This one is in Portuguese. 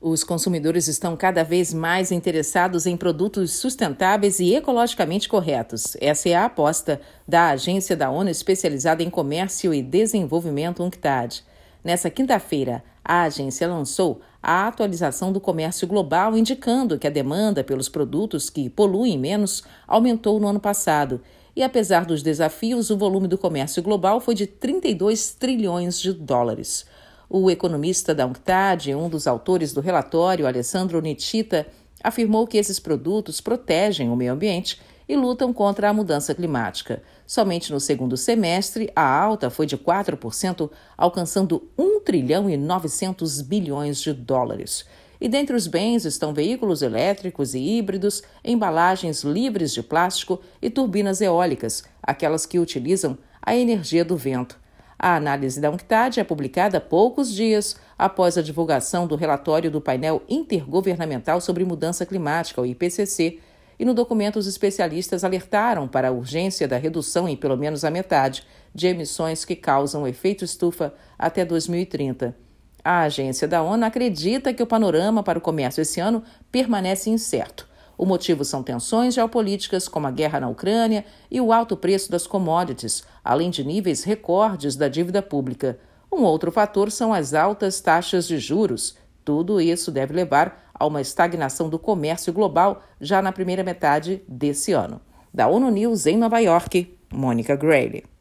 Os consumidores estão cada vez mais interessados em produtos sustentáveis e ecologicamente corretos. Essa é a aposta da Agência da ONU especializada em comércio e desenvolvimento UNCTAD. Nessa quinta-feira, a agência lançou a atualização do comércio global, indicando que a demanda pelos produtos que poluem menos aumentou no ano passado. E apesar dos desafios, o volume do comércio global foi de 32 trilhões de dólares. O economista da UNCTAD, um dos autores do relatório, Alessandro Nittita, afirmou que esses produtos protegem o meio ambiente e lutam contra a mudança climática. Somente no segundo semestre, a alta foi de 4%, alcançando 1 trilhão e 900 bilhões de dólares. E dentre os bens estão veículos elétricos e híbridos, embalagens livres de plástico e turbinas eólicas, aquelas que utilizam a energia do vento. A análise da UNCTAD é publicada poucos dias após a divulgação do relatório do painel intergovernamental sobre mudança climática, o IPCC, e no documento os especialistas alertaram para a urgência da redução em pelo menos a metade de emissões que causam efeito estufa até 2030. A agência da ONU acredita que o panorama para o comércio esse ano permanece incerto. O motivo são tensões geopolíticas, como a guerra na Ucrânia e o alto preço das commodities, além de níveis recordes da dívida pública. Um outro fator são as altas taxas de juros. Tudo isso deve levar a uma estagnação do comércio global já na primeira metade desse ano. Da ONU News em Nova York, Mônica Grayle.